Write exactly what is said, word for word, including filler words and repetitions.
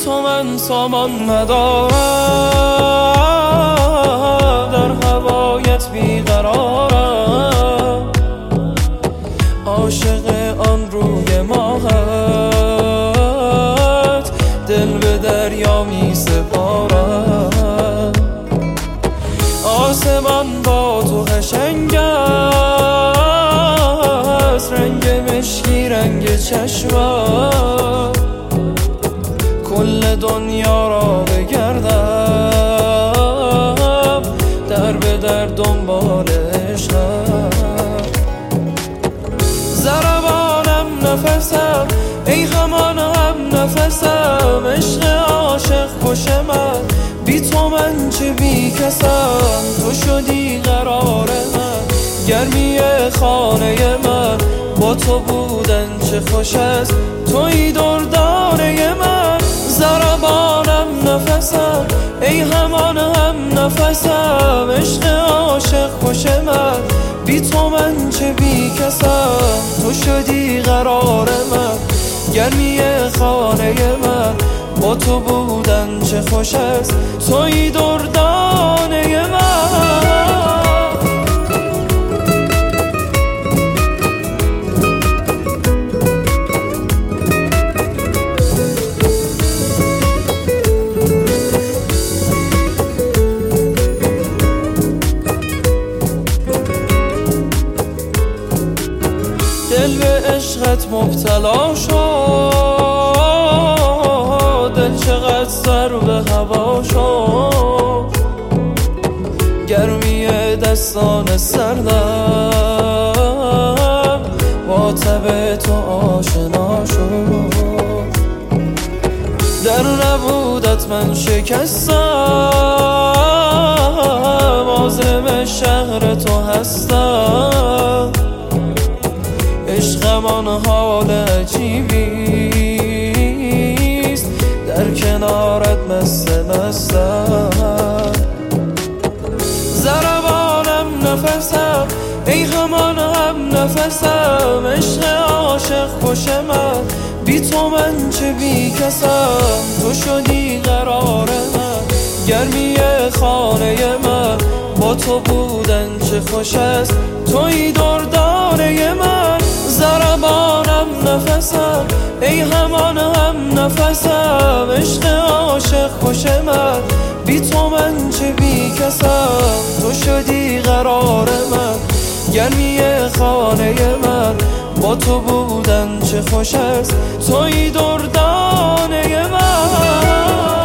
تو من سامان ندارم، در هوایت بیقرارم، عاشق آن روی ماهت دل به دریا می سپارم. آسمان با تو قشنگ است، رنگ مشکی رنگ چشمت، کل دنیا را بگردم در به در دنبال عشقم. ضربانم نفسم ای همان هم نفسم، عشق عاشق کش من، بی تو من چه بی کسم. تو شدی قرار من، گرمی خانه من، با تو بودن چه خوش است، تویی دردانه من. ضربانم نفسم ای همان هم نفسم، عشق عاشق کش من، بی تو من چه بی کسم. تو شدی قرار من، گرمی خانه من، با تو بودن چه خوش است، تویی دردانه من. دل به عشقت مبتلا شد، دل چقدر سر به هوا شد، گرمی دستان سردم با تب تو آشنا شد. در نبودت من شکستم، عازم شهر تو هستم، عشقم آن حال عجیبیست، در کنارت مست مستم. ضربانم نفسم ای همان هم نفسم، عشق عاشق کش من، بی تو من چه بی کسم. تو شدی قرار من، گرمی خانه من، با تو بودن چه خوش است، تویی دردانه من. ضربانم نفسم ای همان هم نفسم، عشق عاشق کش من، بی تو من چه بی کسم. تو شدی قرار من، گرمی خانه من، با تو بودن چه خوش است، تویی دردانه من.